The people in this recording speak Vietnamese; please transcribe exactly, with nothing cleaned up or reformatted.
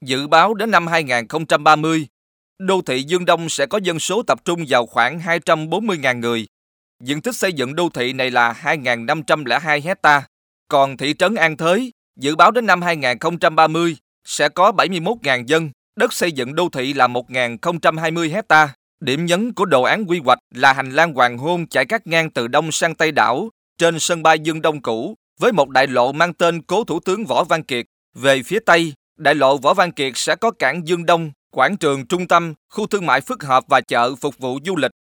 Dự báo đến năm hai nghìn không trăm ba mươi, đô thị Dương Đông sẽ có dân số tập trung vào khoảng hai trăm bốn mươi nghìn người. Diện tích xây dựng đô thị này là hai nghìn năm trăm lẻ hai hecta. Còn thị trấn An Thới, dự báo đến năm hai nghìn không trăm ba mươi sẽ có bảy mươi mốt nghìn dân, đất xây dựng đô thị là một nghìn không trăm hai mươi hecta. Điểm nhấn của đồ án quy hoạch là hành lang hoàng hôn chạy cắt ngang từ đông sang tây đảo trên sân bay Dương Đông cũ với một đại lộ mang tên Cố Thủ tướng Võ Văn Kiệt. Về phía tây, đại lộ Võ Văn Kiệt sẽ có cảng Dương Đông, quảng trường trung tâm, khu thương mại phức hợp và chợ phục vụ du lịch.